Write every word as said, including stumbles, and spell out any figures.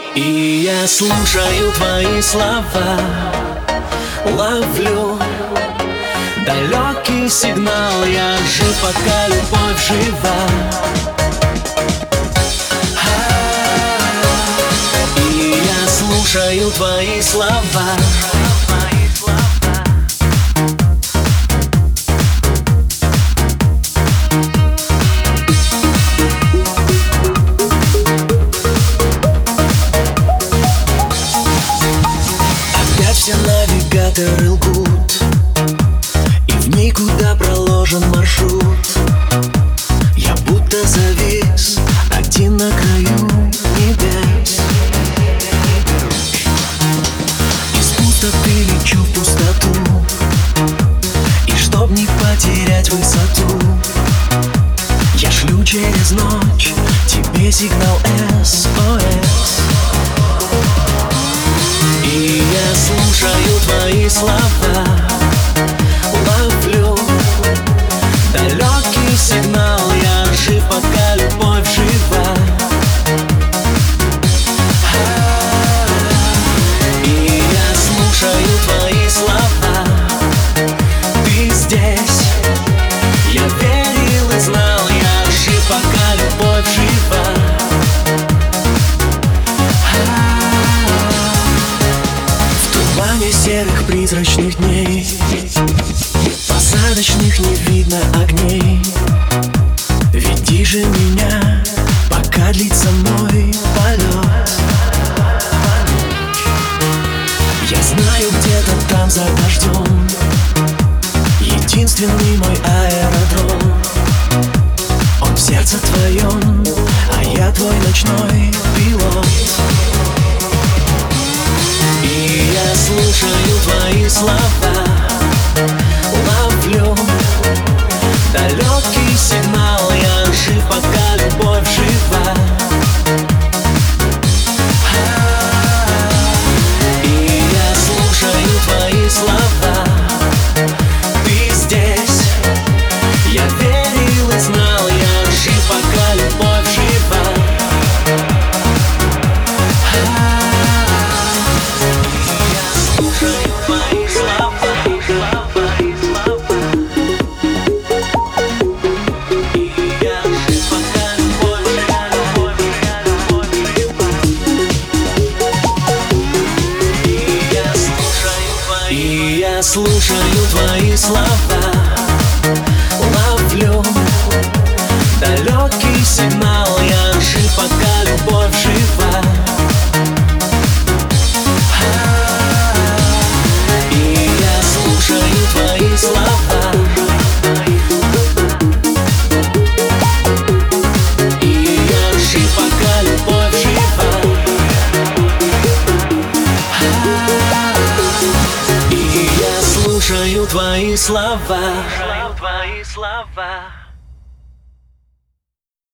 И я слушаю твои слова, ловлю далекий сигнал. Я жив, пока любовь жива. И я слушаю твои слова. Все навигаторы лгут, и в никуда проложен маршрут. Я будто завис один на краю небес. Из пустоты лечу в пустоту, и чтоб не потерять высоту, я шлю через ночь тебе сигнал эс о эс. И я слушаю твои слова, ловлю далекий сигнал. Я жив, пока любовь жива. И я слушаю твои слова. Ты здесь, я верил и знал. Я жив, пока любовь жива. Серых призрачных дней, посадочных не видно огней. Веди же меня, пока длится мой полет. Я знаю, где-то там за дождем единственный мой аэродром. Он в сердце твоем, а я твой ночной пилот. И я слушаю твои слова, ловлю далекий сигнал. Я жив, пока любовь жива. И я слушаю твои слова. Ты здесь, я верил и знал. Я жив, пока любовь жива. И я слушаю твои слова, ловлю далекий сигнал. Я жив, пока любовь жива. И я слушаю твои слова. И я жив, пока любовь жива. И я слушаю твои слова.